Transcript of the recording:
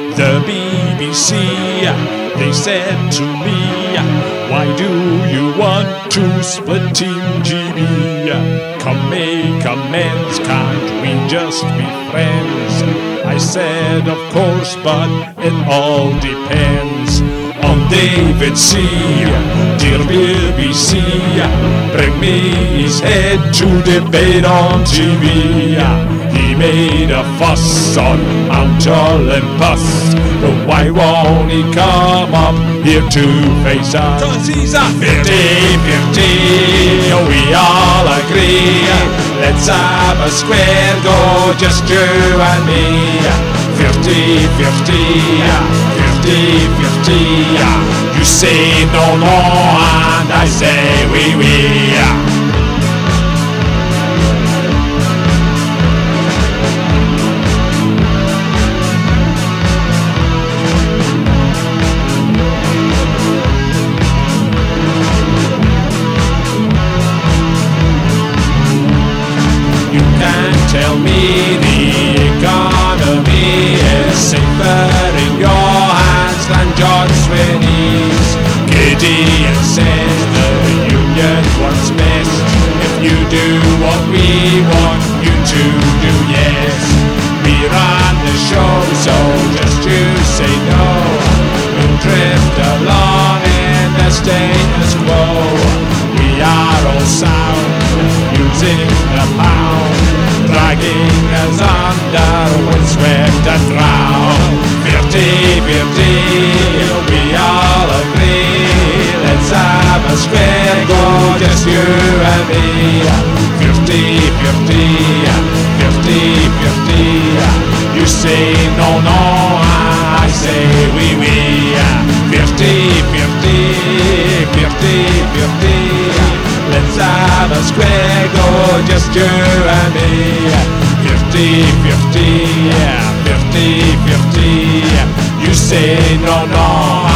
The BBC, they said to me, why do you want to split Team GB? Come make amends, can't we just be friends? I said of course, but it all depends on David C. Dear BBC, bring me his head to debate on TV. He made a fuss on Mount Olympus, but why won't he come up here to face us? 'Cause he's a 50-50, we all agree. Let's have a square go, just you and me. 50-50, 50-50. You say no, no, and I say oui, oui. You can't tell me the economy is safer in your hands than George Sweeney's. Gideon says the union works best if you do what we want you to do, yes. We run the show, so just you say no. We'll drift along in the status quo. We are all sound, using the pound, dragging us under, windswept and drowned. 50-50, we all agree. Let's have a square go, just you and me. 50-50, 50-50. You say no, no, I say oui, oui. 50-50, 50-50. Let's have a square go, just you and me. 50-50, 50-50. You say no, no,